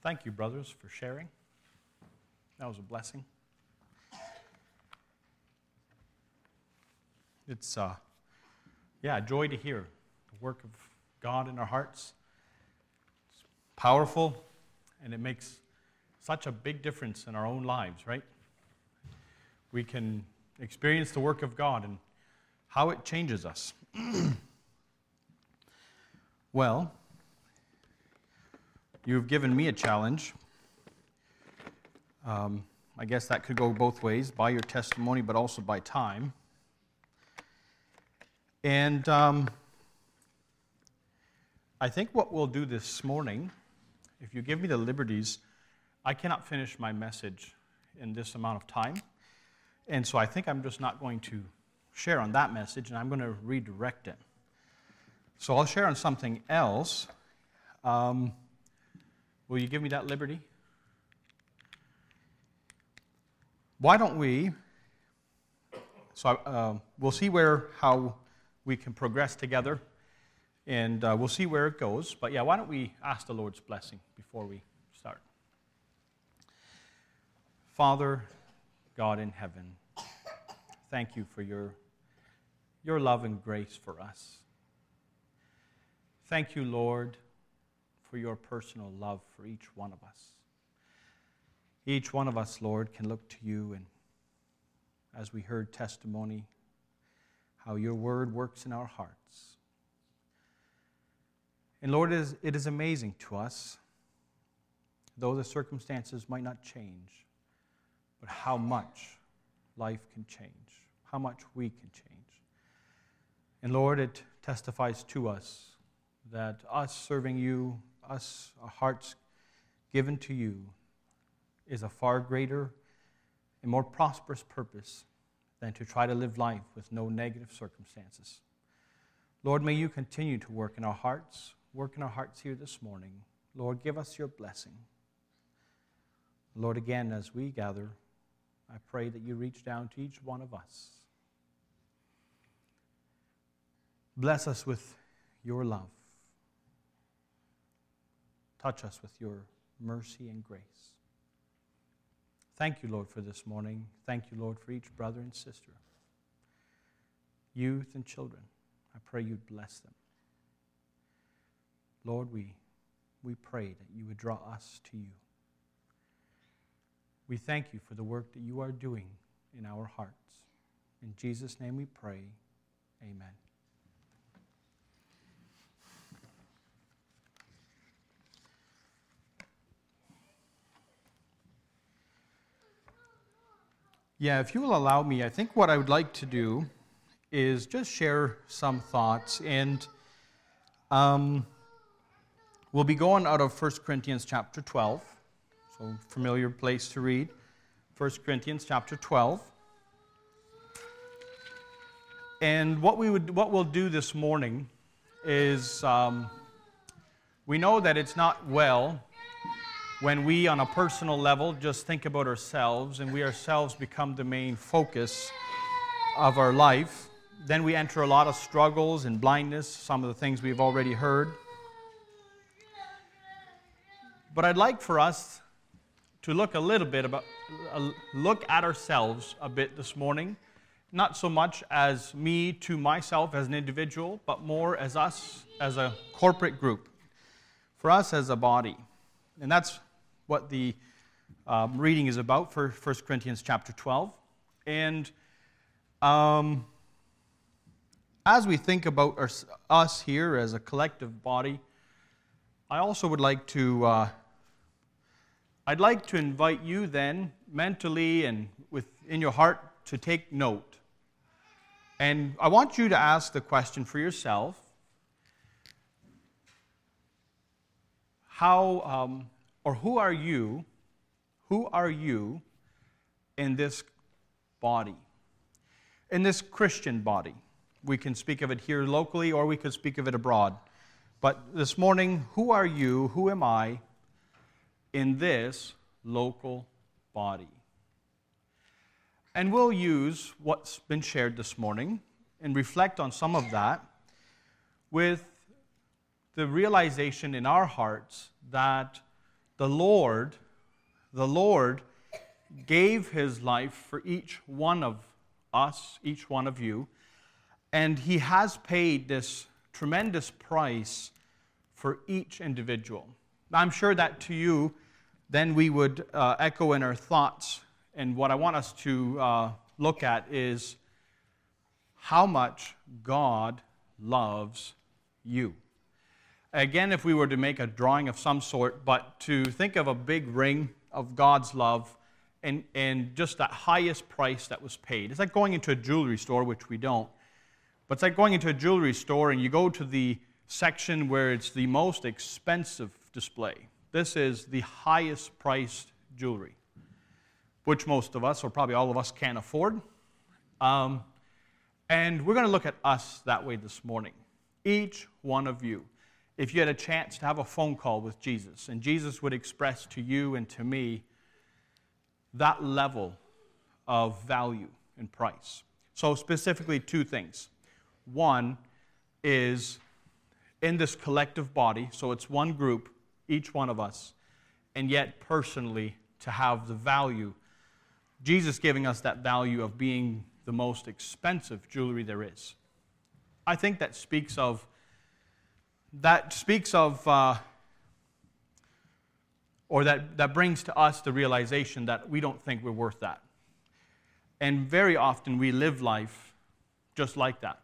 Thank you, brothers, for sharing. That was a blessing. It's a joy to hear the work of God in our hearts. It's powerful, and it makes such a big difference in our own lives, right? We can experience the work of God and how it changes us. Well, you've given me a challenge. I guess that could go both ways, by your testimony, but also by time. And I think what we'll do this morning, if you give me the liberties, I cannot finish my message in this amount of time. And so I think I'm just not going to share on that message, and I'm going to redirect it. So I'll share on something else. Will you give me that liberty? Why don't we, we'll see how we can progress together, and we'll see where it goes. But why don't we ask the Lord's blessing before we start? Father, God in heaven, thank you for your love and grace for us. Thank you, Lord, for your personal love for each one of us. Each one of us, Lord, can look to you, and as we heard testimony, how your word works in our hearts. And Lord, it is amazing to us, though the circumstances might not change, but how much life can change, how much we can change. And Lord, it testifies to us that us serving you, our hearts given to you, is a far greater and more prosperous purpose than to try to live life with no negative circumstances. Lord, may you continue to work in our hearts here this morning. Lord, give us your blessing. Lord, again, as we gather, I pray that you reach down to each one of us. Bless us with your love. Touch us with your mercy and grace. Thank you, Lord, for this morning. Thank you, Lord, for each brother and sister, youth and children. I pray you'd bless them. Lord, we pray that you would draw us to you. We thank you for the work that you are doing in our hearts. In Jesus' name we pray. Amen. If you will allow me, I think what I would like to do is just share some thoughts. And we'll be going out of 1 Corinthians chapter 12. So, familiar place to read. 1 Corinthians chapter 12. And what we'll do this morning is we know that it's not well when we, on a personal level, just think about ourselves and we ourselves become the main focus of our life. Then we enter a lot of struggles and blindness, some of the things we've already heard. But I'd like for us to look look at ourselves a bit this morning, not so much as me to myself as an individual, but more as us as a corporate group, for us as a body. And that's what the reading is about for 1 Corinthians chapter 12. And as we think about us here as a collective body, I also would like to I'd like to invite you then, mentally and within your heart, to take note. And I want you to ask the question for yourself, who are you in this body, in this Christian body? We can speak of it here locally, or we could speak of it abroad. But this morning, who are you, who am I, in this local body? And we'll use what's been shared this morning and reflect on some of that with the realization in our hearts that the Lord gave his life for each one of us, each one of you, and he has paid this tremendous price for each individual. I'm sure that to you, then we would echo in our thoughts, and what I want us to look at is how much God loves you. Again, if we were to make a drawing of some sort, but to think of a big ring of God's love and just that highest price that was paid. It's like going into a jewelry store, which we don't, but it's like going into a jewelry store and you go to the section where it's the most expensive display. This is the highest priced jewelry, which most of us, or probably all of us, can't afford. And we're going to look at us that way this morning. Each one of you. If you had a chance to have a phone call with Jesus, and Jesus would express to you and to me that level of value and price. So specifically two things. One is in this collective body, so it's one group, each one of us, and yet personally to have the value, Jesus giving us that value of being the most expensive jewelry there is. I think that speaks of or that brings to us the realization that we don't think we're worth that. And very often we live life just like that.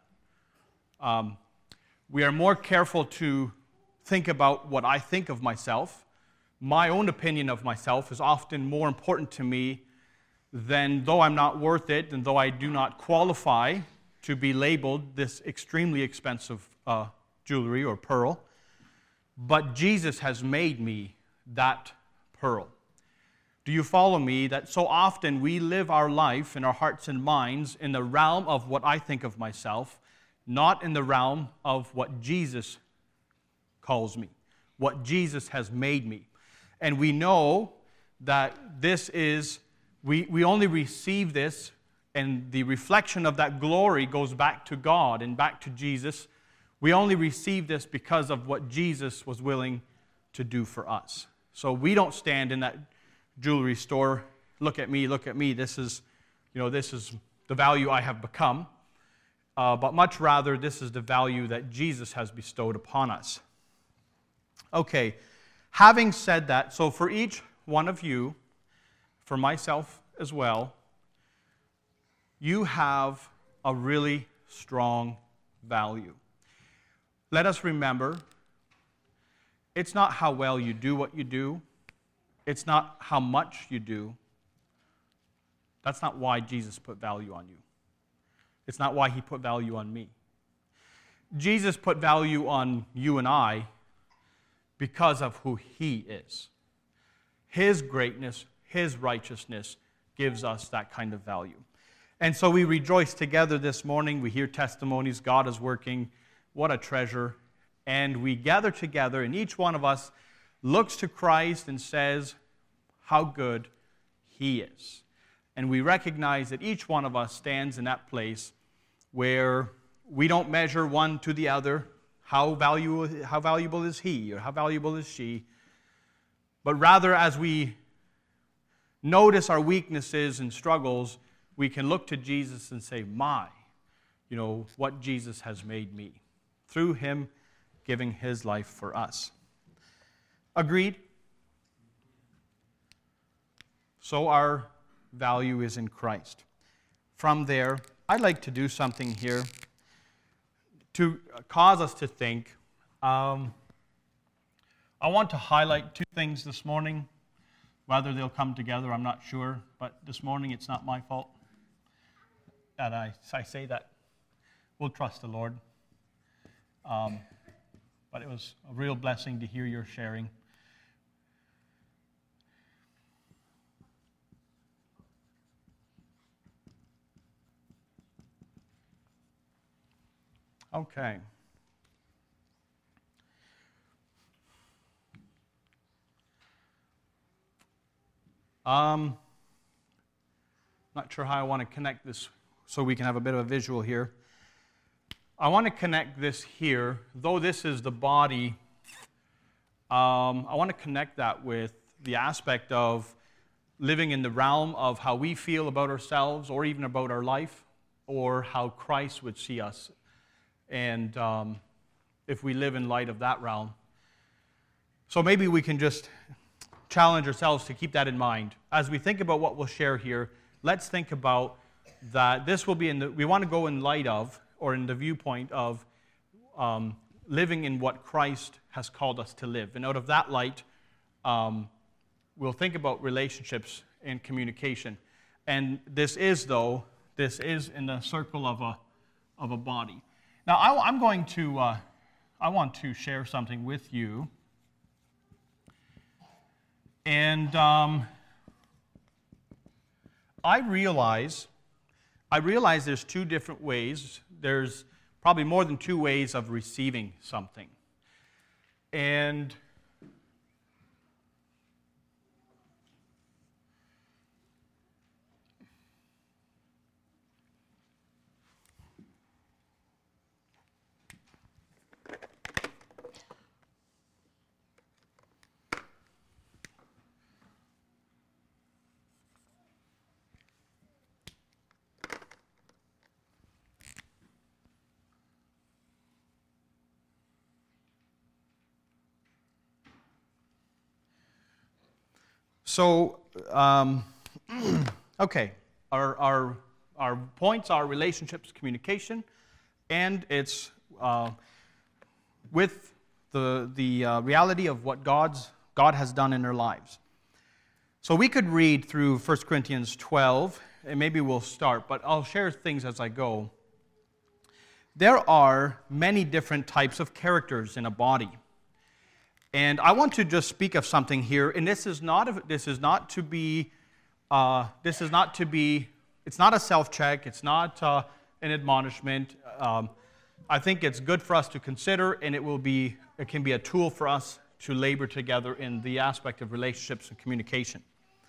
We are more careful to think about what I think of myself. My own opinion of myself is often more important to me than, though I'm not worth it, and though I do not qualify to be labeled this extremely expensive jewelry or pearl, but Jesus has made me that pearl. Do you follow me that so often we live our life in our hearts and minds in the realm of what I think of myself, not in the realm of what Jesus calls me, what Jesus has made me. And we know that this is, we only receive this, and the reflection of that glory goes back to God and back to Jesus. We only receive this because of what Jesus was willing to do for us. So we don't stand in that jewelry store, look at me, this is the value I have become. But much rather, this is the value that Jesus has bestowed upon us. Okay, having said that, so for each one of you, for myself as well, you have a really strong value. Let us remember, it's not how well you do what you do. It's not how much you do. That's not why Jesus put value on you. It's not why he put value on me. Jesus put value on you and I because of who he is. His greatness, his righteousness gives us that kind of value. And so we rejoice together this morning. We hear testimonies. God is working. What a treasure. And we gather together, and each one of us looks to Christ and says how good he is. And we recognize that each one of us stands in that place where we don't measure one to the other, how valuable is he or how valuable is she, but rather as we notice our weaknesses and struggles, we can look to Jesus and say, what Jesus has made me through him giving his life for us. Agreed? So our value is in Christ. From there, I'd like to do something here to cause us to think. I want to highlight two things this morning. Whether they'll come together, I'm not sure. But this morning, it's not my fault that I say that. We'll trust the Lord. But it was a real blessing to hear your sharing. Okay. Not sure how I want to connect this so we can have a bit of a visual here. I want to connect this here, though this is the body, I want to connect that with the aspect of living in the realm of how we feel about ourselves or even about our life, or how Christ would see us. And if we live in light of that realm. So maybe we can just challenge ourselves to keep that in mind. As we think about what we'll share here, let's think about that this will be we want to go in light of, or in the viewpoint of, living in what Christ has called us to live. And out of that light, we'll think about relationships and communication. And this is in the circle of a body. Now, I want to share something with you. And I realize there's two different ways. There's probably more than two ways of receiving something. And so, okay, our points are relationships, communication, and it's with the reality of what God has done in our lives. So we could read through 1 Corinthians 12, and maybe we'll start, but I'll share things as I go. There are many different types of characters in a body. And I want to just speak of something here, and it's not a self-check, it's not an admonishment. I think it's good for us to consider, and it can be a tool for us to labor together in the aspect of relationships and communication.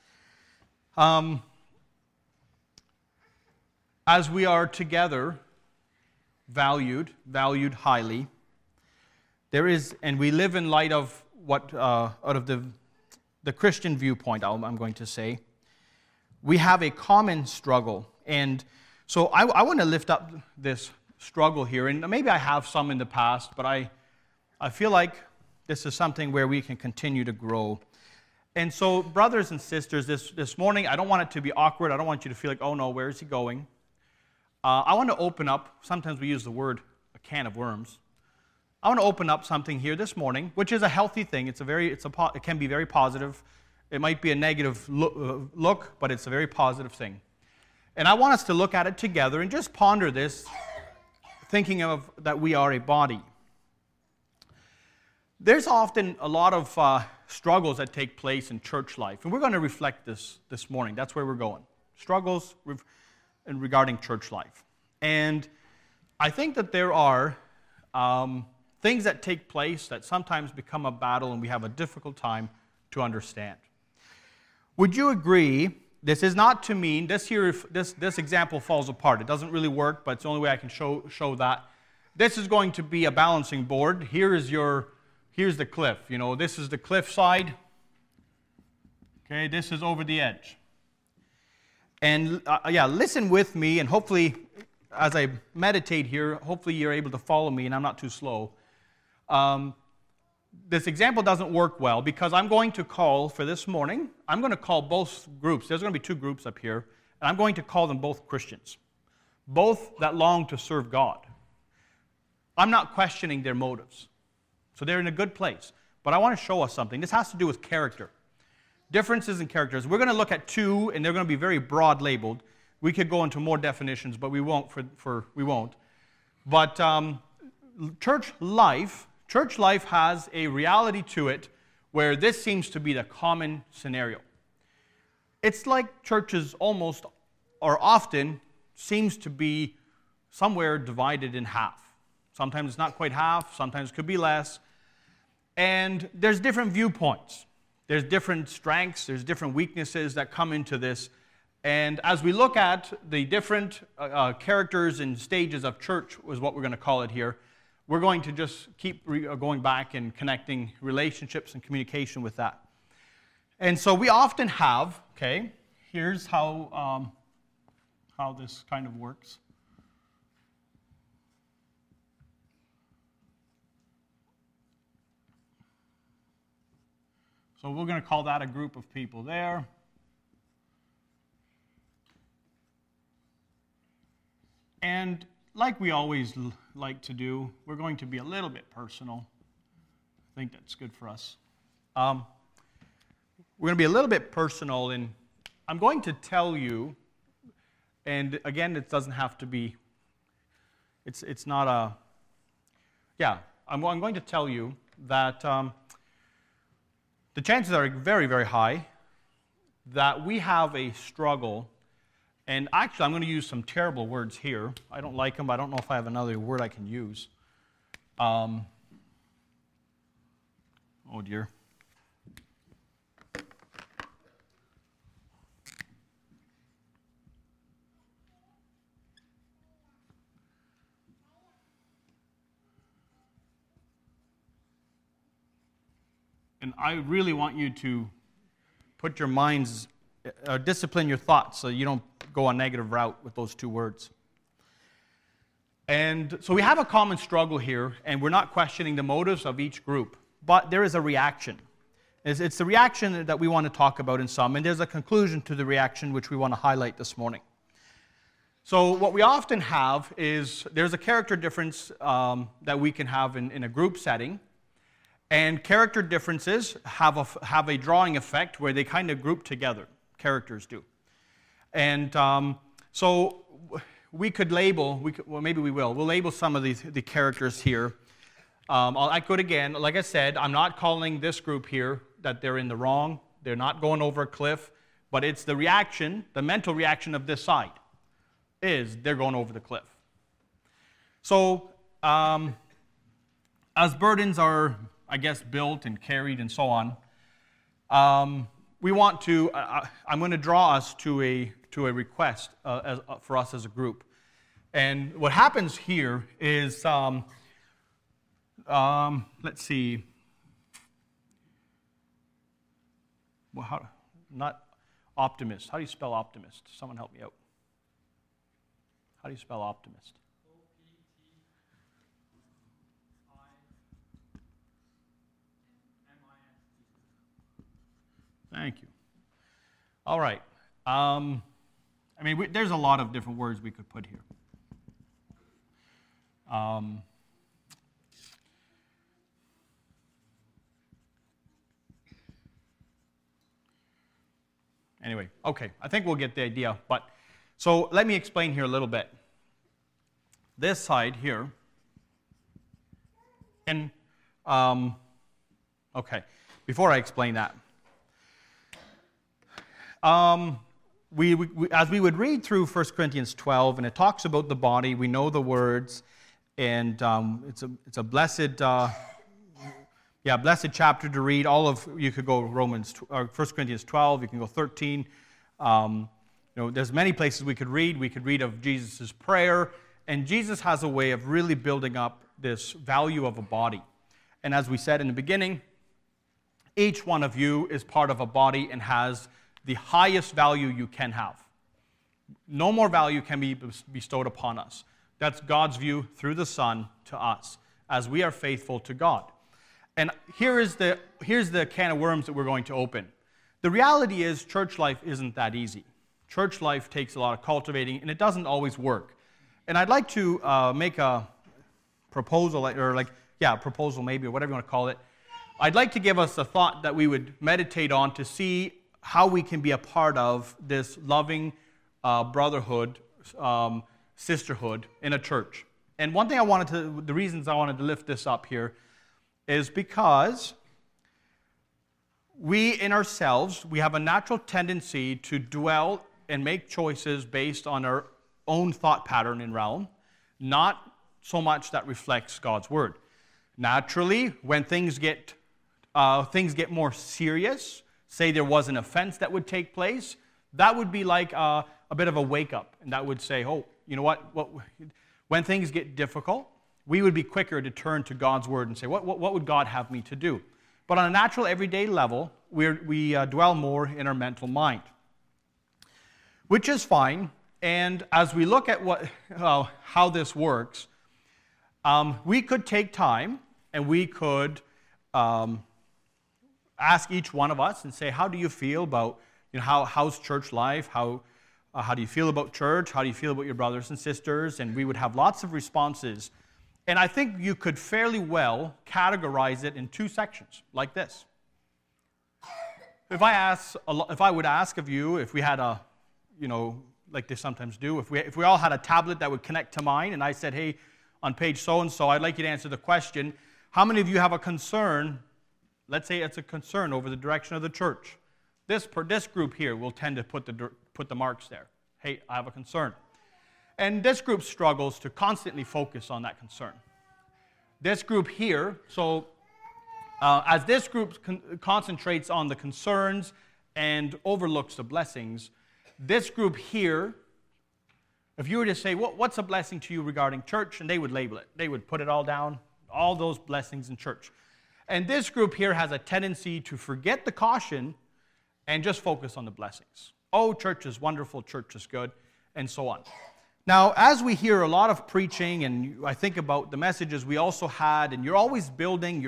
As we are together, valued highly, and we live in light of what, out of the Christian viewpoint, I'm going to say, we have a common struggle. And so I want to lift up this struggle here, and maybe I have some in the past, but I feel like this is something where we can continue to grow. And so, brothers and sisters, this morning, I don't want it to be awkward. I don't want you to feel like, oh no, where is he going? I want to open up, sometimes we use the word a can of worms. I want to open up something here this morning, which is a healthy thing. It can be very positive. It might be a negative look, but it's a very positive thing. And I want us to look at it together and just ponder this, thinking of that we are a body. There's often a lot of struggles that take place in church life, and we're going to reflect this morning. That's where we're going. Struggles regarding church life. And I think that there are things that take place that sometimes become a battle and we have a difficult time to understand. Would you agree, this is not to mean, this example falls apart. It doesn't really work, but it's the only way I can show that. This is going to be a balancing board. Here's the cliff. You know, this is the cliff side. Okay, this is over the edge. And listen with me, and hopefully, as I meditate here, hopefully you're able to follow me and I'm not too slow. This example doesn't work well because I'm going to call for this morning, I'm going to call both groups. There's going to be two groups up here, and I'm going to call them both Christians, both that long to serve God. I'm not questioning their motives, so they're in a good place. But I want to show us something. This has to do with character. Differences in characters. We're going to look at two, and they're going to be very broad labeled. We could go into more definitions, but we won't. We won't. But church life has a reality to it where this seems to be the common scenario. It's like churches almost or often seems to be somewhere divided in half. Sometimes it's not quite half, sometimes it could be less. And there's different viewpoints. There's different strengths, there's different weaknesses that come into this. And as we look at the different characters and stages of church, is what we're going to call it here, we're going to just keep going back and connecting relationships and communication with that. And so we often have, okay, here's how this kind of works. So we're going to call that a group of people there. And like we always like to do, we're going to be a little bit personal. I think that's good for us. We're going to be a little bit personal, and I'm going to tell you, and again, it doesn't have to be, it's not a, yeah, I'm going to tell you that the chances are very, very high that we have a struggle. And actually, I'm going to use some terrible words here. I don't like them, but I don't know if I have another word I can use. Oh, dear. And I really want you to put your minds, discipline your thoughts so you don't go a negative route with those two words. And so we have a common struggle here, and we're not questioning the motives of each group, but there is a reaction. It's the reaction that we want to talk about in some, and there's a conclusion to the reaction which we want to highlight this morning. So what we often have is there's a character difference that we can have in a group setting, and character differences have a drawing effect where they kind of group together. Characters do. And so we could label, well, maybe we will. We'll label some of the characters here. I'll echo it again. Like I said, I'm not calling this group here that they're in the wrong. They're not going over a cliff. But it's the reaction, the mental reaction of this side, is they're going over the cliff. So as burdens are, I guess, built and carried and so on, we want to, I'm going to draw us to a request for us as a group. And what happens here is, let's see, well, not optimist. How do you spell optimist? Someone help me out. How do you spell optimist? Thank you. All right. I mean, there's a lot of different words we could put here. Anyway, okay. I think we'll get the idea. But so let me explain here a little bit. This side here, and okay. Before I explain that. As we would read through 1 Corinthians 12, and it talks about the body, we know the words, and it's a blessed, blessed chapter to read. You could go 1 Corinthians 12, you can go 13. There's many places we could read. We could read of Jesus' prayer, and Jesus has a way of really building up this value of a body. And as we said in the beginning, each one of you is part of a body and has the highest value you can have. No more value can be bestowed upon us. That's God's view through the Son to us, as we are faithful to God. And here's the can of worms that we're going to open. The reality is church life isn't that easy. Church life takes a lot of cultivating, and it doesn't always work. And I'd like to make a proposal, proposal maybe, or whatever you want to call it. I'd like to give us a thought that we would meditate on to see how we can be a part of this loving brotherhood, sisterhood in a church. And one thing the reasons I wanted to lift this up here is because we in ourselves, we have a natural tendency to dwell and make choices based on our own thought pattern and realm, not so much that reflects God's word. Naturally, when things get more serious, say there was an offense that would take place, that would be like a bit of a wake-up. And that would say, oh, you know what? When things get difficult, we would be quicker to turn to God's word and say, what would God have me to do? But on a natural, everyday level, we dwell more in our mental mind, which is fine. And as we look at how this works, we could take time and we could ask each one of us and say, how do you feel about, how's church life? How do you feel about church? How do you feel about your brothers and sisters? And we would have lots of responses. And I think you could fairly well categorize it in two sections, like this. If I would ask of you, if we had like they sometimes do, if we all had a tablet that would connect to mine, and I said, hey, on page so-and-so, I'd like you to answer the question, how many of you have a concern? Let's say it's a concern over the direction of the church. This group here will tend to put the marks there. Hey, I have a concern. And this group struggles to constantly focus on that concern. This group here, as this group concentrates on the concerns and overlooks the blessings, this group here, if you were to say, what's a blessing to you regarding church? And they would label it. They would put it all down, all those blessings in church. And this group here has a tendency to forget the caution and just focus on the blessings. Oh, church is wonderful, church is good, and so on. Now, as we hear a lot of preaching, and I think about the messages we also had, and you're always building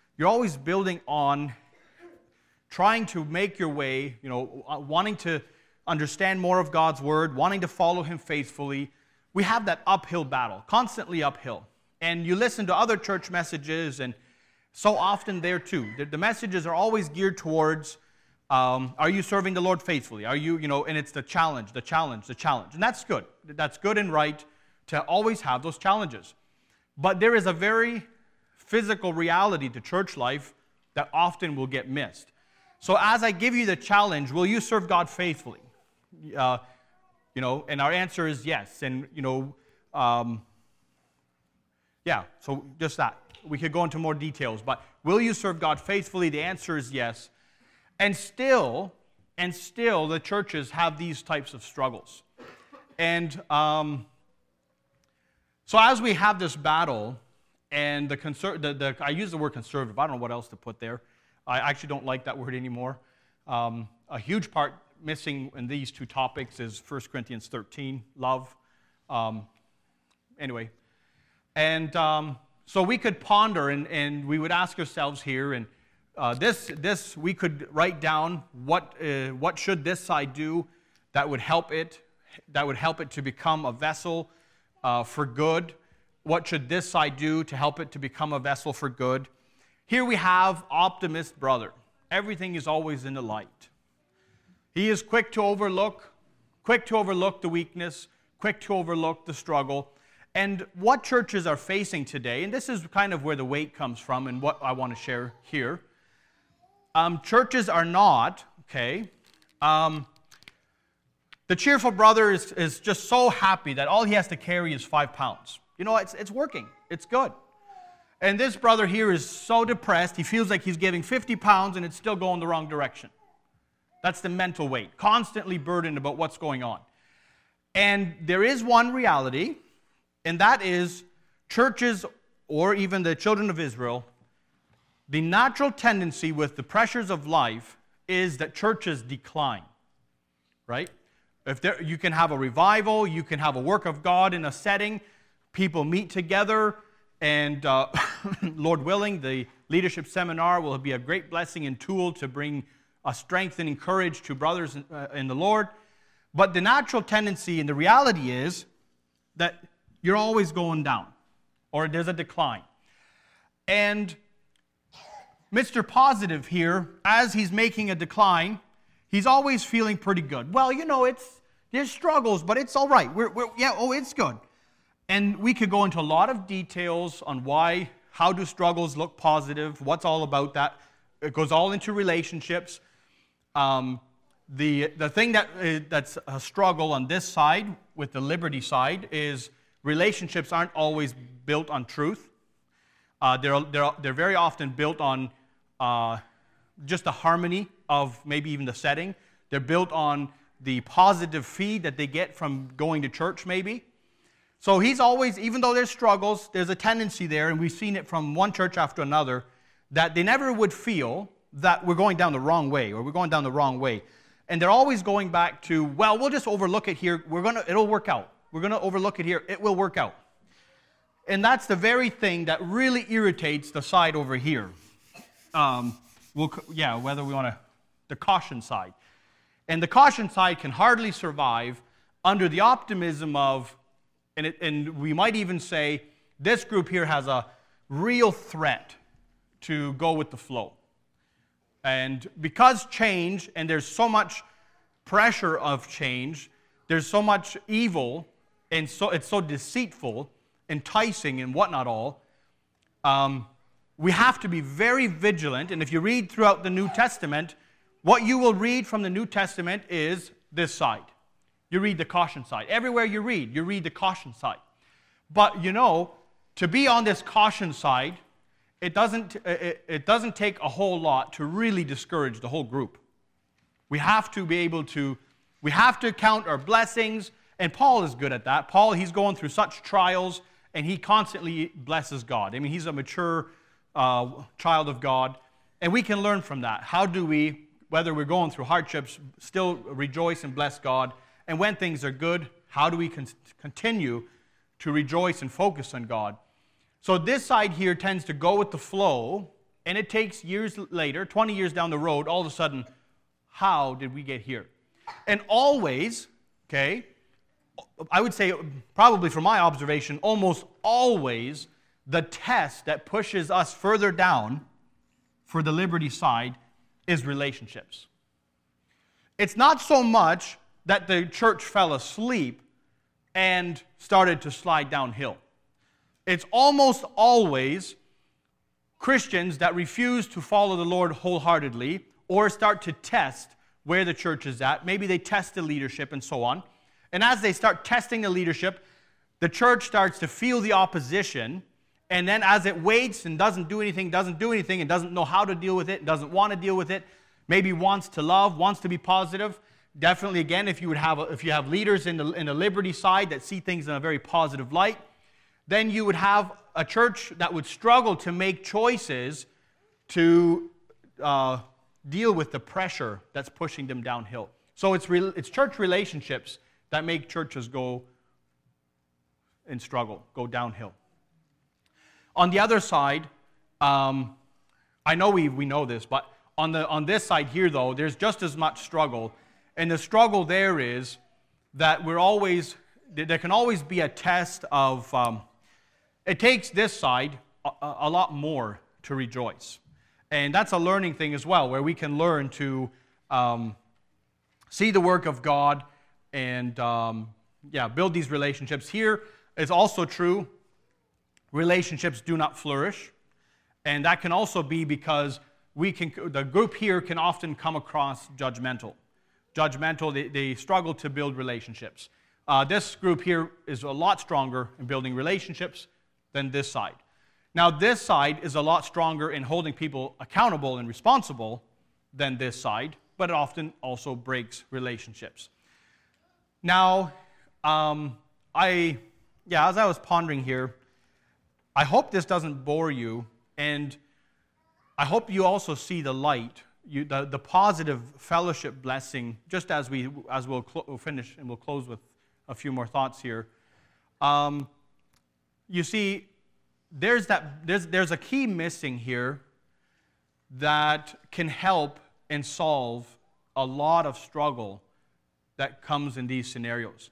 on trying to make your way, wanting to understand more of God's Word, wanting to follow Him faithfully. We have that uphill battle, constantly uphill. And you listen to other church messages, and so often there too. The messages are always geared towards, are you serving the Lord faithfully? Are you, and it's the challenge. And that's good. That's good and right to always have those challenges. But there is a very physical reality to church life that often will get missed. So as I give you the challenge, will you serve God faithfully? And our answer is yes. And, so just that. We could go into more details, but will you serve God faithfully? The answer is yes. And still, the churches have these types of struggles. And so as we have this battle, and I use the word conservative. I don't know what else to put there. I actually don't like that word anymore. A huge part missing in these two topics is 1 Corinthians 13, love. Anyway. And so we could ponder, and we would ask ourselves here, and this we could write down what should this side do that would help it to become a vessel for good. What should this side do to help it to become a vessel for good? Here we have optimist brother. Everything is always in the light. He is quick to overlook the weakness, quick to overlook the struggle. And what churches are facing today, and this is kind of where the weight comes from and what I want to share here. Churches are not, the cheerful brother is just so happy that all he has to carry is 5 pounds. It's working. It's good. And this brother here is so depressed, he feels like he's giving 50 pounds and it's still going the wrong direction. That's the mental weight, constantly burdened about what's going on. And there is one reality, and that is churches, or even the children of Israel, the natural tendency with the pressures of life is that churches decline, right? You can have a revival, you can have a work of God in a setting, people meet together, and Lord willing, the leadership seminar will be a great blessing and tool to bring strength and encourage to brothers in the Lord. But the natural tendency and the reality is that you're always going down, or there's a decline. And Mr. Positive here, as he's making a decline, he's always feeling pretty good. Well, there's struggles, but it's all right. It's good. And we could go into a lot of details on how do struggles look positive, what's all about that. It goes all into relationships. The thing that's a struggle on this side, with the liberty side, is relationships aren't always built on truth. They're very often built on just the harmony of maybe even the setting. They're built on the positive feed that they get from going to church maybe. So he's always, even though there's struggles, there's a tendency there, and we've seen it from one church after another, that they never would feel that we're going down the wrong way, or we're going down the wrong way. And they're always going back to, well, we'll just overlook it here. It'll work out. We're going to overlook it here. It will work out. And that's the very thing that really irritates the side over here. Whether we want to, the caution side. And the caution side can hardly survive under the optimism of, and we might even say, this group here has a real threat to go with the flow. And because change, and there's so much pressure of change, there's so much evil, and so it's so deceitful, enticing, and whatnot all, we have to be very vigilant. And if you read throughout the New Testament, what you will read from the New Testament is this side. You read the caution side. Everywhere you read the caution side. But to be on this caution side, it doesn't take a whole lot to really discourage the whole group. We have to count our blessings, and Paul is good at that. Paul, he's going through such trials, and he constantly blesses God. I mean, he's a mature child of God, and we can learn from that. How do we, whether we're going through hardships, still rejoice and bless God? And when things are good, how do we continue to rejoice and focus on God? So this side here tends to go with the flow, and it takes years later, 20 years down the road, all of a sudden, how did we get here? And always, okay, I would say probably from my observation, almost always, the test that pushes us further down for the liberty side is relationships. It's not so much that the church fell asleep and started to slide downhill. It's almost always Christians that refuse to follow the Lord wholeheartedly or start to test where the church is at. Maybe they test the leadership and so on. And as they start testing the leadership, the church starts to feel the opposition. And then as it waits and doesn't do anything, and doesn't know how to deal with it, doesn't want to deal with it, maybe wants to love, wants to be positive. Definitely, again, if you have leaders in the liberty side that see things in a very positive light, then you would have a church that would struggle to make choices to deal with the pressure that's pushing them downhill. So it's church relationships that make churches go and struggle, go downhill. On the other side, I know we know this, but on this side here, though, there's just as much struggle. And the struggle there is that there can always be a test of, it takes this side a lot more to rejoice. And that's a learning thing as well, where we can learn to see the work of God and build these relationships. Here is also true, relationships do not flourish. And that can also be because the group here can often come across judgmental. They struggle to build relationships. This group here is a lot stronger in building relationships than this side. Now, this side is a lot stronger in holding people accountable and responsible than this side, but it often also breaks relationships. Now, as I was pondering here, I hope this doesn't bore you, and I hope you also see the light, the positive fellowship blessing, just as we'll finish and we'll close with a few more thoughts here. You see, there's a key missing here that can help and solve a lot of struggle that comes in these scenarios.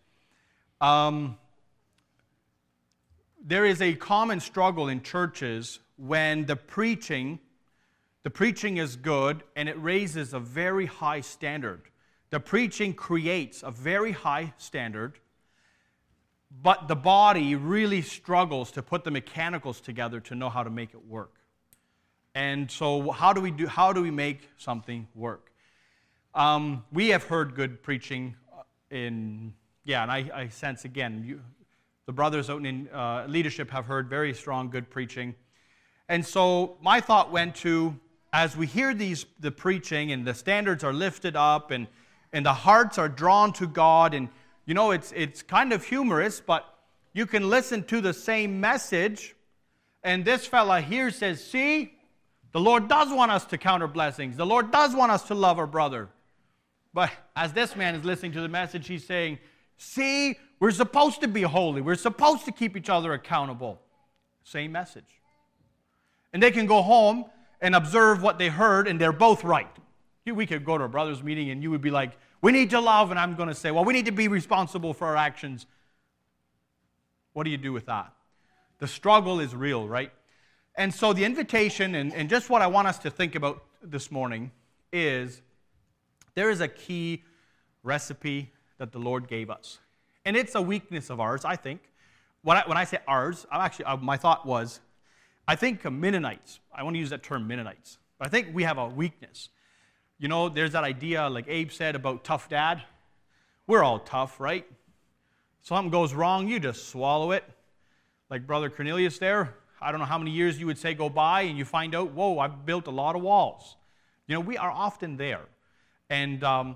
There is a common struggle in churches when the preaching is good and it raises a very high standard. The preaching creates a very high standard, but the body really struggles to put the mechanicals together to know how to make it work. And so how do we make something work? We have heard good preaching and I sense again, the brothers out in leadership have heard very strong, good preaching. And so my thought went to, as we hear the preaching and the standards are lifted up and the hearts are drawn to God, and it's kind of humorous, but you can listen to the same message, and this fella here says, see, The Lord does want us to count our blessings. The Lord does want us to love our brother. But as this man is listening to the message, he's saying, see, we're supposed to be holy. We're supposed to keep each other accountable. Same message. And they can go home and observe what they heard, and they're both right. We could go to a brother's meeting, and you would be like, we need to love, and I'm going to say, well, we need to be responsible for our actions. What do you do with that? The struggle is real, right? And so the invitation, and just what I want us to think about this morning is there is a key recipe that the Lord gave us. And it's a weakness of ours, I think. When I say ours, my thought was, I think Mennonites, I want to use that term Mennonites, but I think we have a weakness. You know, there's that idea, like Abe said, about tough dad. We're all tough, right? Something goes wrong, you just swallow it. Like Brother Cornelius there, I don't know how many years you would say go by, and you find out, whoa, I've built a lot of walls. You know, we are often there. And the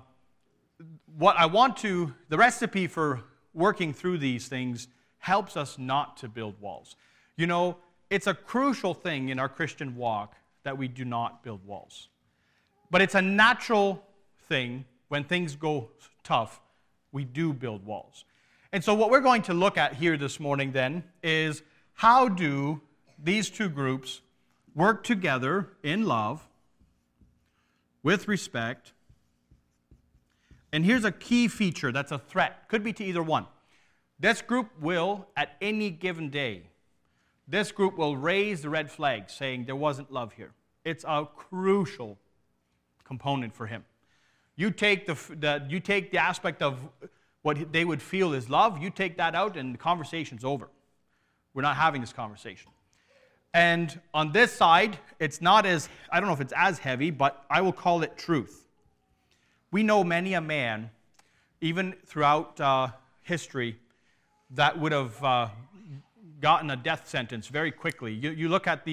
recipe for working through these things helps us not to build walls. You know, it's a crucial thing in our Christian walk that we do not build walls. But it's a natural thing when things go tough, we do build walls. And so what we're going to look at here this morning then is how do these two groups work together in love, with respect. And here's a key feature that's a threat. Could be to either one. This group will, at any given day, this group will raise the red flag saying there wasn't love here. It's a crucial component for him. You take the aspect of what they would feel is love, you take that out and the conversation's over. We're not having this conversation. And on this side, it's not as, I don't know if it's as heavy, but I will call it truth. We know many a man, even throughout history, that would have gotten a death sentence very quickly. You look at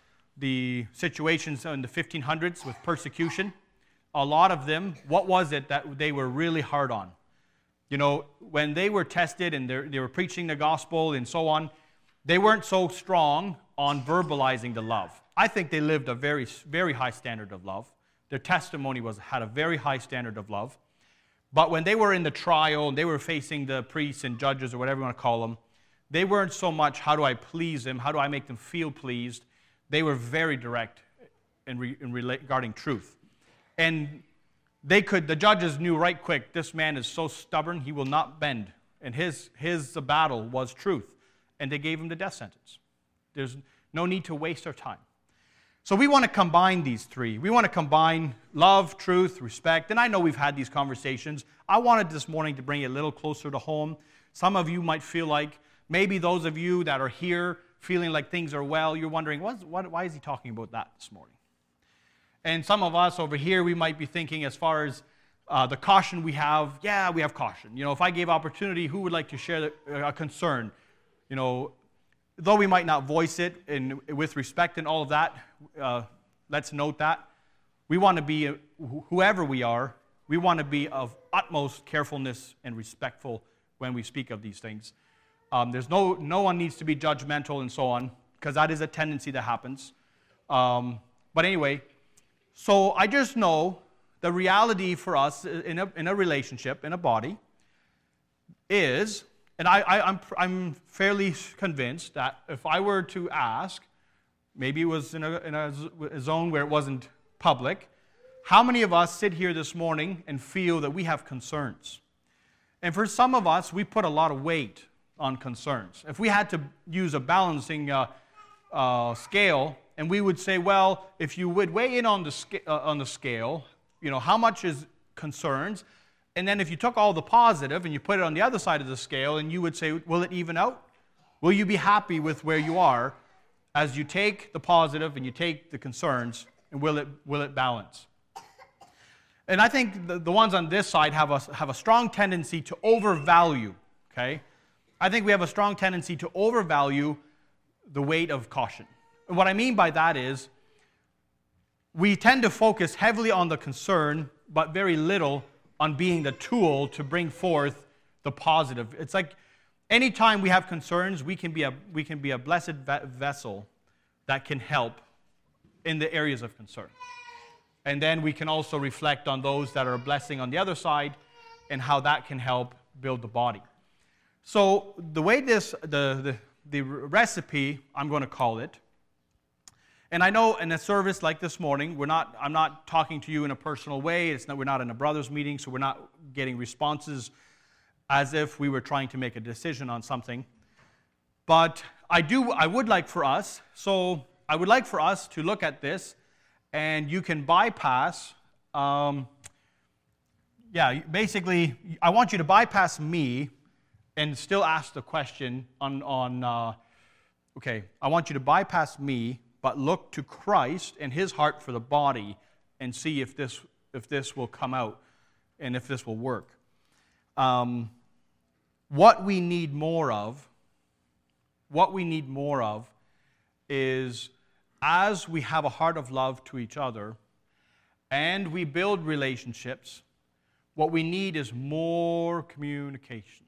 the situations in the 1500s with persecution. A lot of them, what was it that they were really hard on? You know, when they were tested and they were preaching the gospel and so on, they weren't so strong on verbalizing the love. I think they lived a very, very high standard of love. Their testimony had a very high standard of love. But when they were in the trial and they were facing the priests and judges or whatever you want to call them, they weren't so much, how do I please them? How do I make them feel pleased? They were very direct regarding truth. And the judges knew right quick, this man is so stubborn, he will not bend. And his battle was truth. And they gave him the death sentence. There's no need to waste our time. So we want to combine these three. We want to combine love, truth, respect. And I know we've had these conversations. I wanted this morning to bring it a little closer to home. Some of you might feel like, maybe those of you that are here feeling like things are well, you're wondering, why is he talking about that this morning? And some of us over here, we might be thinking as far as the caution we have, yeah, we have caution. You know, if I gave opportunity, who would like to share a concern? You know, though we might not voice it with respect and all of that, let's note that. We want to be, whoever we are, we want to be of utmost carefulness and respectful when we speak of these things. There's no one needs to be judgmental and so on, because that is a tendency that happens. But anyway, so I just know the reality for us in a relationship, in a body, is, and I'm fairly convinced that if I were to ask, maybe it was in a zone where it wasn't public, how many of us sit here this morning and feel that we have concerns? And for some of us, we put a lot of weight on concerns. If we had to use a balancing scale, and we would say, well, if you would weigh in on the scale, you know, how much is concerns? And then if you took all the positive and you put it on the other side of the scale, and you would say, will it even out? Will you be happy with where you are as you take the positive and you take the concerns, and will it balance? And I think the ones on this side have a strong tendency to overvalue, okay? I think we have a strong tendency to overvalue the weight of caution. And what I mean by that is we tend to focus heavily on the concern, but very little on being the tool to bring forth the positive. It's like anytime we have concerns, we can be a blessed vessel that can help in the areas of concern. And then we can also reflect on those that are a blessing on the other side and how that can help build the body. So the way the recipe, I'm going to call it, and I know in a service like this morning, I'm not talking to you in a personal way. We're not in a brothers meeting, so we're not getting responses as if we were trying to make a decision on something. But I would like for us to look at this, and you can bypass, basically, I want you to bypass me and still ask the question I want you to bypass me, but look to Christ and his heart for the body and see if this will come out and if this will work. What we need more of is, as we have a heart of love to each other and we build relationships, what we need is more communication.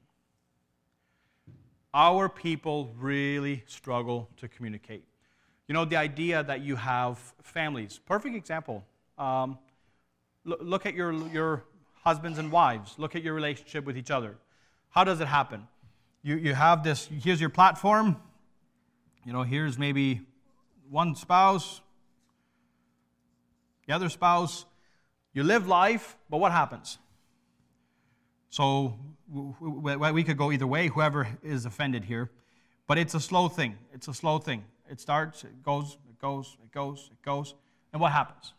Our people really struggle to communicate. You know, the idea that you have families. Perfect example. Look at your husbands and wives. Look at your relationship with each other. How does it happen? You have this, here's your platform. You know, here's maybe one spouse, the other spouse. You live life, but what happens? So we could go either way, whoever is offended here. But it's a slow thing. It starts, it goes. And what happens?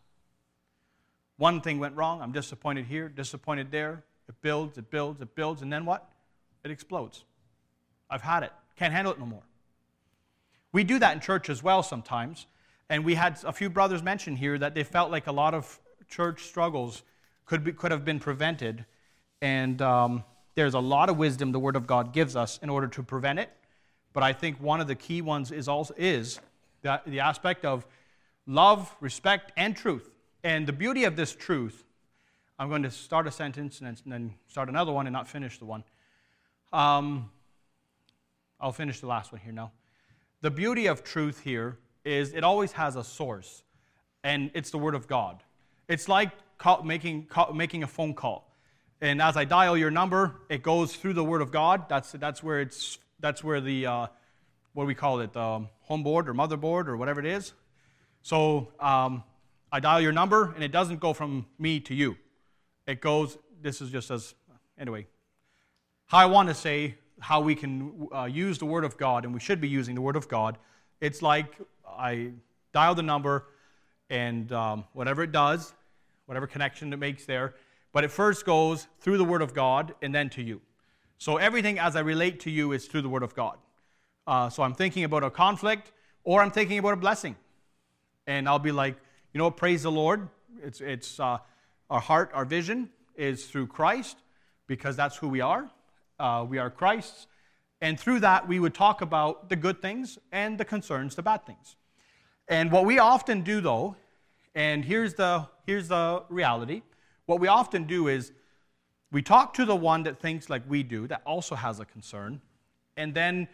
One thing went wrong. I'm disappointed here, disappointed there. It builds. And then what? It explodes. I've had it. Can't handle it no more. We do that in church as well sometimes. And we had a few brothers mention here that they felt like a lot of church struggles could have been prevented. And there's a lot of wisdom the Word of God gives us in order to prevent it. But I think one of the key ones is the aspect of love, respect, and truth. And the beauty of this truth, I'm going to start a sentence and then start another one and not finish the one. I'll finish the last one here now. The beauty of truth here is it always has a source, and it's the Word of God. It's like making a phone call. And as I dial your number, it goes through the Word of God. That's where the what do we call it, home board or motherboard or whatever it is. So I dial your number, and it doesn't go from me to you. It goes. This is just anyway. How I want to say how we can use the Word of God, and we should be using the Word of God. It's like I dial the number, and whatever it does, whatever connection it makes there. But it first goes through the Word of God and then to you. So everything as I relate to you is through the Word of God. So I'm thinking about a conflict or I'm thinking about a blessing. And I'll be like, you know, praise the Lord. It's our heart, our vision is through Christ because that's who we are. We are Christ's. And through that, we would talk about the good things and the concerns, the bad things. And what we often do, though, and here's the reality, what we often do is we talk to the one that thinks like we do, that also has a concern, and then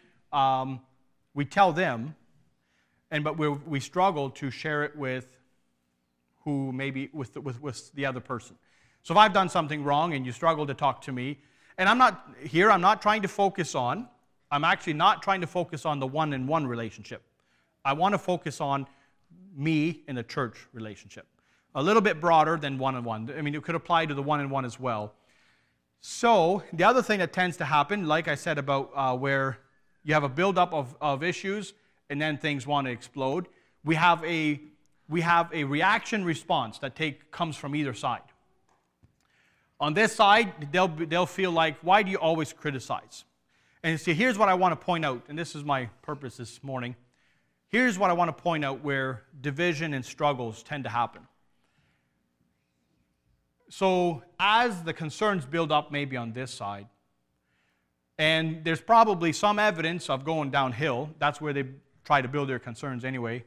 we tell them, but we struggle to share it with who maybe with the other person. So if I've done something wrong and you struggle to talk to me, and I'm actually not trying to focus on the one-on-one relationship. I want to focus on me in a church relationship. A little bit broader than one-on-one. I mean, it could apply to the one-on-one as well. So the other thing that tends to happen, like I said about where you have a buildup of issues and then things want to explode, we have a reaction response that comes from either side. On this side, they'll feel like, why do you always criticize? And see, here's what I want to point out, and this is my purpose this morning. Here's what I want to point out where division and struggles tend to happen. So as the concerns build up maybe on this side, and there's probably some evidence of going downhill. That's where they try to build their concerns anyway.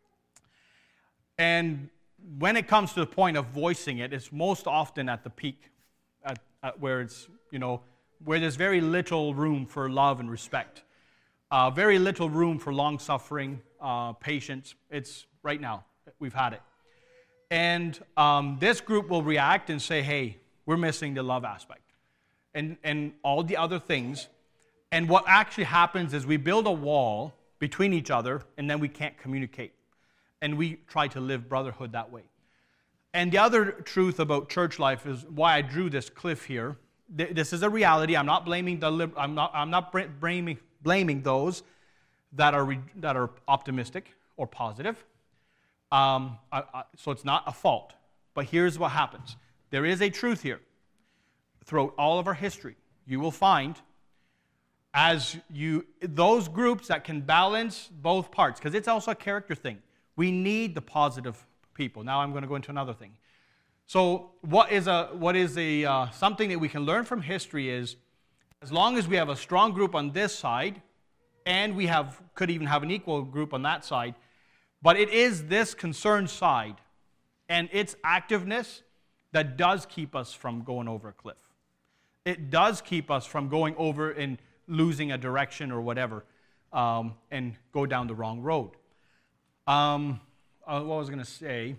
And when it comes to the point of voicing it, it's most often at the peak, at where it's, where there's very little room for love and respect. Very little room for long-suffering, patience. It's right now. We've had it. And this group will react and say, hey, we're missing the love aspect. And all the other things. And what actually happens is we build a wall between each other, and then we can't communicate. And we try to live brotherhood that way. And the other truth about church life is why I drew this cliff here. This is a reality. I'm not blaming blaming those that are optimistic or positive. So it's not a fault. But here's what happens. There is a truth here. Throughout all of our history, you will find those groups that can balance both parts, because it's also a character thing. We need the positive people. Now I'm going to go into another thing. So what is something that we can learn from history is, as long as we have a strong group on this side, and we could even have an equal group on that side, but it is this concerned side and its activeness that does keep us from going over a cliff. It does keep us from going over and losing a direction or whatever, and go down the wrong road. What was I going to say?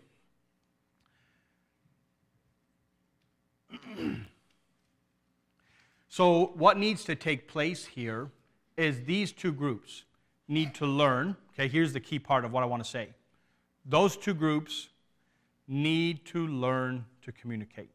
So what needs to take place here is these two groups need to learn. Okay, here's the key part of what I want to say. Those two groups need to learn to communicate.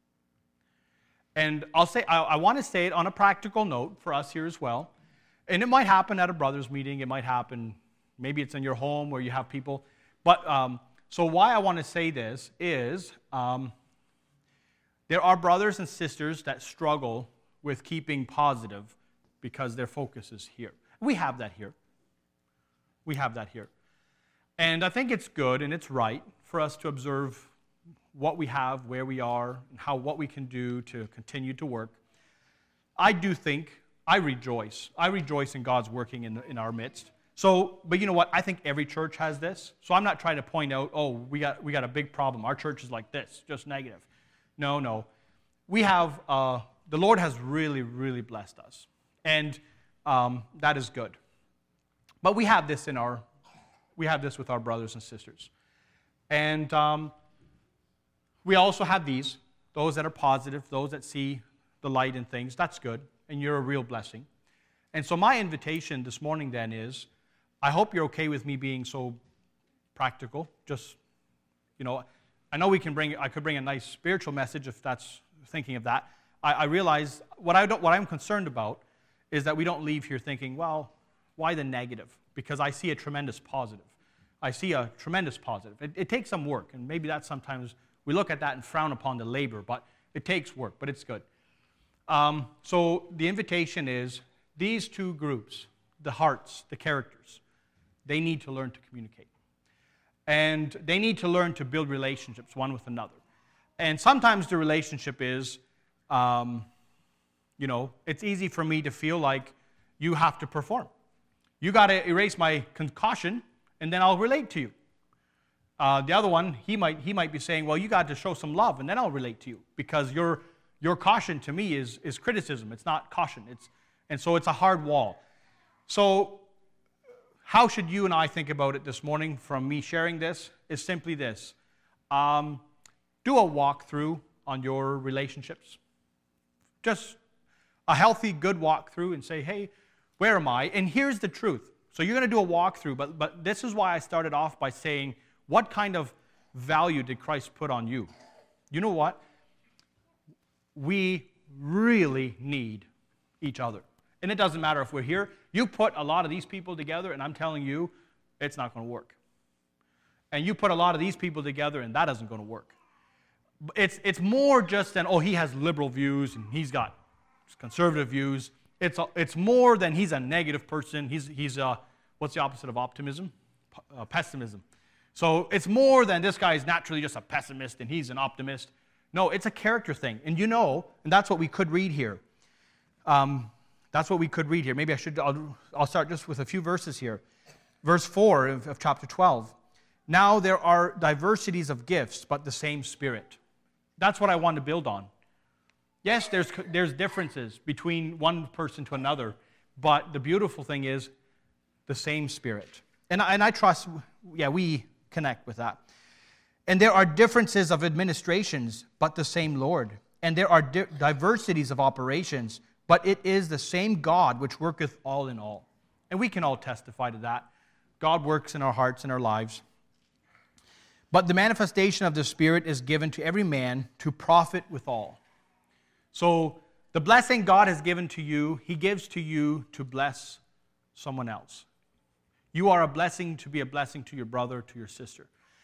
And I want to say it on a practical note for us here as well. And it might happen at a brothers meeting. It might happen, maybe it's in your home where you have people. But so why I want to say this is there are brothers and sisters that struggle with keeping positive because their focus is here. We have that here. We have that here. And I think it's good and it's right for us to observe what we have, where we are, and what we can do to continue to work. I rejoice. I rejoice in God's working in our midst. So, but you know what? I think every church has this. So I'm not trying to point out, oh, we got a big problem. Our church is like this, just negative. No. We have, the Lord has really, really blessed us. And that is good. But we have this with our brothers and sisters. And we also have those that are positive, those that see the light in things. That's good, and you're a real blessing. And so my invitation this morning then is, I hope you're okay with me being so practical. Just, I know I could bring a nice spiritual message if that's thinking of that. I realize what I'm concerned about is that we don't leave here thinking, well, why the negative? Because I see a tremendous positive. It takes some work, and maybe that's sometimes we look at that and frown upon the labor, but it takes work, but it's good. So the invitation is these two groups, the hearts, the characters, they need to learn to communicate. And they need to learn to build relationships one with another. And sometimes the relationship is, it's easy for me to feel like you have to perform. You got to erase my caution, and then I'll relate to you. The other one, he might be saying, well, you got to show some love, and then I'll relate to you, because your caution to me is criticism. It's not caution. And so it's a hard wall. So how should you and I think about it this morning from me sharing this is simply this. Do a walkthrough on your relationships. Just a healthy, good walkthrough and say, hey, where am I? And here's the truth. So you're going to do a walkthrough, but this is why I started off by saying, what kind of value did Christ put on you? You know what? We really need each other. And it doesn't matter if we're here. You put a lot of these people together, and I'm telling you, it's not going to work. And you put a lot of these people together, and that isn't going to work. It's more just than, he has liberal views, and he's got conservative views. It's more than he's a negative person. He's what's the opposite of optimism? Pessimism. So it's more than this guy is naturally just a pessimist and he's an optimist. No, it's a character thing. And and that's what we could read here. Maybe I'll start just with a few verses here. Verse 4 of chapter 12. Now there are diversities of gifts, but the same Spirit. That's what I want to build on. Yes, there's differences between one person to another, but the beautiful thing is the same Spirit. And I trust, connect with that. And there are differences of administrations, but the same Lord. And there are diversities of operations, but it is the same God which worketh all in all. And we can all testify to that. God works in our hearts and our lives. But the manifestation of the Spirit is given to every man to profit withal. So the blessing God has given to you, He gives to you to bless someone else. You are a blessing to be a blessing to your brother, to your sister.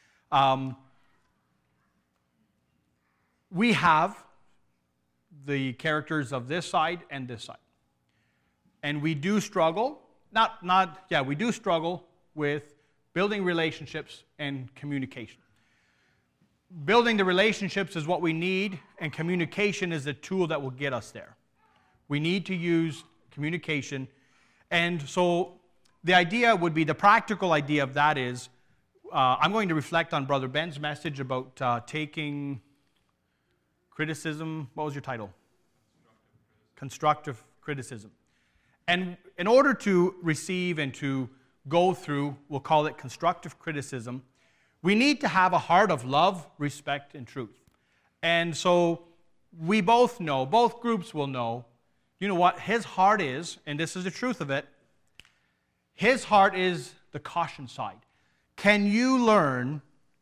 We have the characters of this side and this side. And we do struggle, we do struggle with building relationships and communication. Building the relationships is what we need, and communication is the tool that will get us there. We need to use communication. And so the idea would be, the practical idea of that is, I'm going to reflect on Brother Ben's message about taking criticism. What was your title? Constructive criticism. And in order to receive and to go through, we'll call it constructive criticism, we need to have a heart of love, respect, and truth. And so we both know, both groups will know, you know what his heart is, and this is the truth of it. His heart is the caution side. Can you learn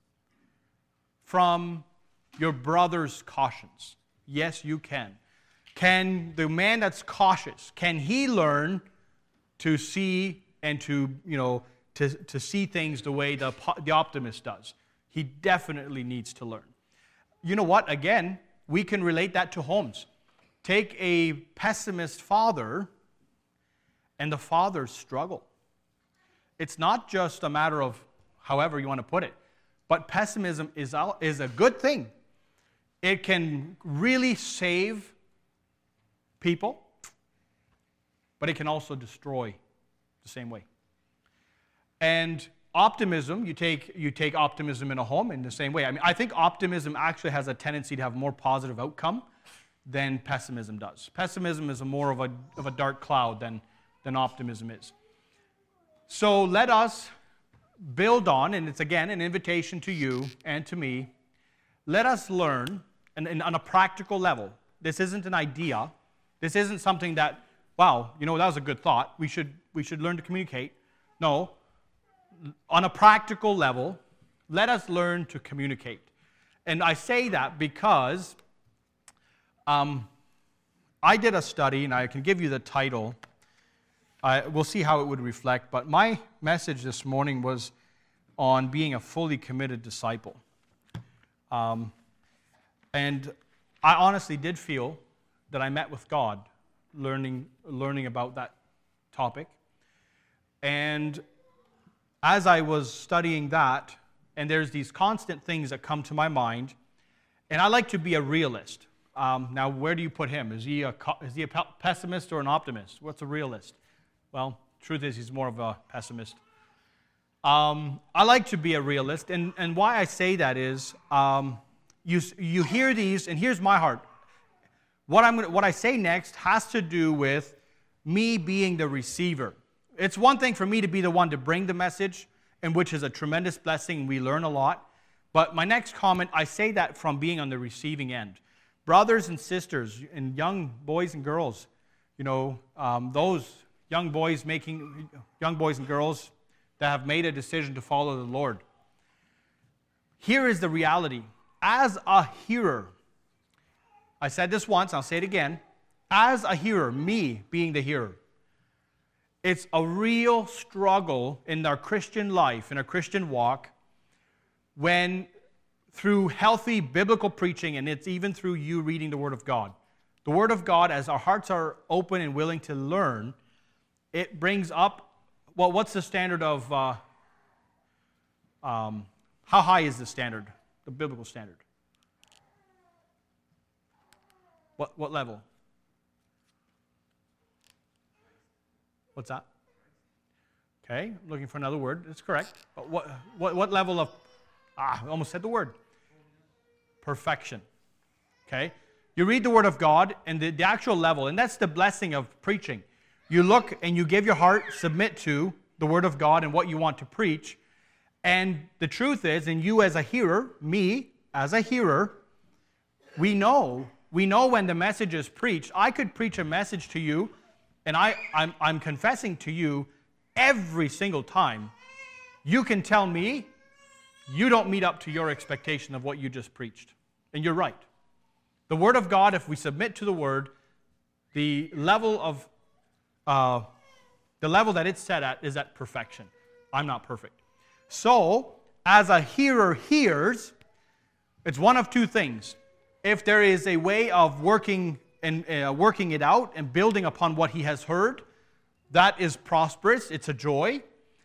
from your brother's cautions? Yes, you can. Can the man that's cautious, can he learn to see and to see things the way the optimist does? He definitely needs to learn. You know what? Again, we can relate that to homes. Take a pessimist father and the father's struggle. It's not just a matter of however you want to put it, but pessimism is a good thing. It can really save people, but it can also destroy the same way. And optimism, you take optimism in a home in the same way. I mean, I think optimism actually has a tendency to have more positive outcome than pessimism does. Pessimism is more of a dark cloud than optimism is. So let us build on, and it's again an invitation to you and to me, let us learn, and on a practical level. This isn't an idea. This isn't something that, wow, that was a good thought. We should learn to communicate. No. On a practical level, let us learn to communicate. And I say that because I did a study, and I can give you the title. We'll see how it would reflect, but my message this morning was on being a fully committed disciple. And I honestly did feel that I met with God learning about that topic. And as I was studying that, and there's these constant things that come to my mind, and I like to be a realist. Now, where do you put him? Is he a pessimist or an optimist? What's a realist? Well, truth is, he's more of a pessimist. I like to be a realist, and why I say that is, you hear these, and here's my heart. What I say next has to do with me being the receiver. It's one thing for me to be the one to bring the message, and which is a tremendous blessing. We learn a lot. But my next comment, I say that from being on the receiving end. Brothers and sisters, and young boys and girls, those young boys and girls that have made a decision to follow the Lord. Here is the reality. As a hearer, I said this once, I'll say it again. As a hearer, me being the hearer, it's a real struggle in our Christian life, in our Christian walk, when through healthy biblical preaching, and it's even through you reading the Word of God. The Word of God, as our hearts are open and willing to learn, it brings up, well, what's the standard of, how high is the standard, the biblical standard? What level? What's that? Okay, I'm looking for another word. That's correct. But what level of, I almost said the word. Perfection. Okay? You read the Word of God and the actual level, and that's the blessing of preaching. You look and you give your heart, submit to the Word of God and what you want to preach, And the truth is, and you as a hearer, me as a hearer, we know when the message is preached. I could preach a message to you, and I'm confessing to you every single time. You can tell me you don't meet up to your expectation of what you just preached. And you're right. The Word of God, if we submit to the Word, the level that it's set at is at perfection. I'm not perfect. So, as a hearer hears, it's one of two things. If there is a way of working it out and building upon what he has heard, that is prosperous. It's a joy.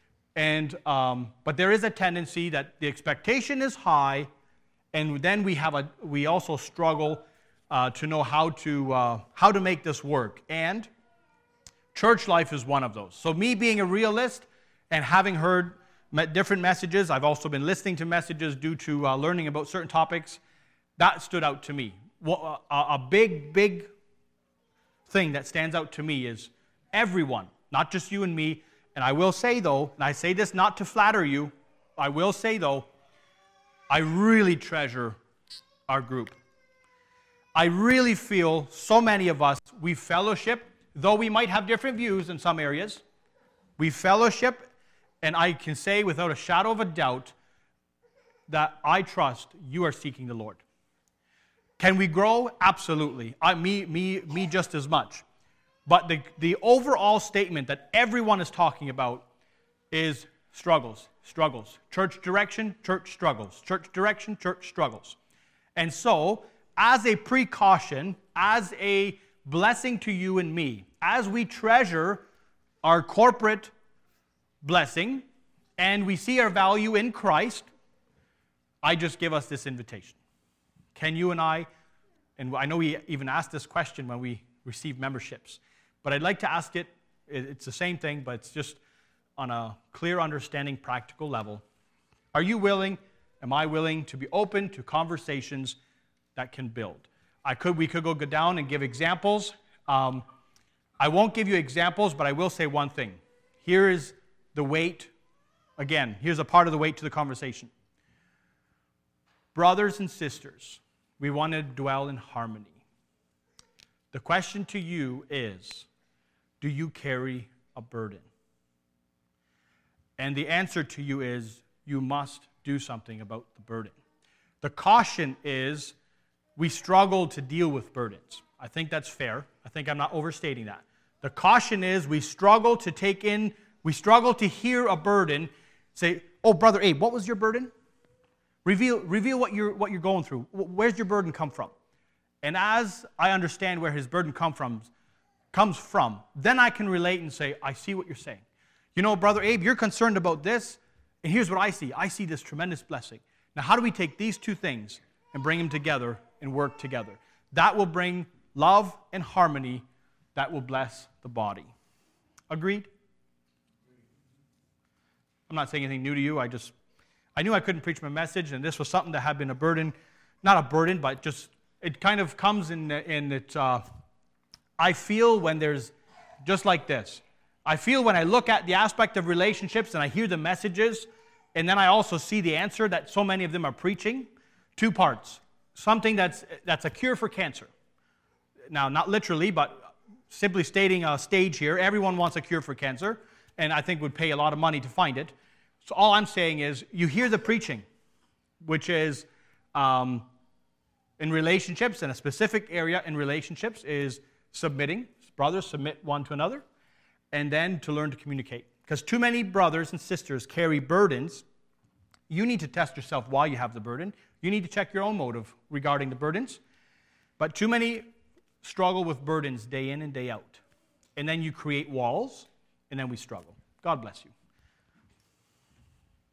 But there is a tendency that the expectation is high, and then we also struggle to know how to make this work. And church life is one of those. So me being a realist and having heard different messages, I've also been listening to messages due to learning about certain topics. That stood out to me. A big thing that stands out to me is everyone, not just you and me. And I will say, though, and I say this not to flatter you, I will say, though, I really treasure our group. I really feel so many of us, we fellowship, though we might have different views in some areas. We fellowship, and I can say without a shadow of a doubt that I trust you are seeking the Lord. Can we grow? Absolutely. Me just as much. But the overall statement that everyone is talking about is struggles. Church direction, church struggles. Church direction, church struggles. And so, as a precaution, as a blessing to you and me, as we treasure our corporate blessing and we see our value in Christ, I just give us this invitation. Can you and I know we even asked this question when we receive memberships, but I'd like to ask it, it's the same thing, but it's just on a clear understanding, practical level. Are you willing, am I willing to be open to conversations that can build? We could go down and give examples. I won't give you examples, but I will say one thing. Here is the weight. Again, here's a part of the weight to the conversation. Brothers and sisters, we want to dwell in harmony. The question to you is, do you carry a burden? And the answer to you is, you must do something about the burden. The caution is, we struggle to deal with burdens. I think that's fair. I think I'm not overstating that. The caution is, we struggle to hear a burden, say, oh, Brother Abe, what was your burden? Reveal what you're going through. Where's your burden come from? And as I understand where his burden comes from, then I can relate and say, I see what you're saying. You know, Brother Abe, you're concerned about this, and here's what I see. I see this tremendous blessing. Now, how do we take these two things and bring them together and work together? That will bring love and harmony that will bless the body. Agreed? I'm not saying anything new to you. I knew I couldn't preach my message, and this was something that had been a burden. Not a burden, but just, it kind of comes in it. I feel when there's, just like this, I feel when I look at the aspect of relationships and I hear the messages, and then I also see the answer that so many of them are preaching, two parts. Something that's a cure for cancer. Now, not literally, but simply stating a stage here, everyone wants a cure for cancer, and I think would pay a lot of money to find it. So all I'm saying is, you hear the preaching, which is in relationships, in a specific area in relationships, is submitting. Brothers, submit one to another, and then to learn to communicate. Because too many brothers and sisters carry burdens. You need to test yourself why you have the burden. You need to check your own motive regarding the burdens. But too many struggle with burdens day in and day out. And then you create walls, and then we struggle. God bless you.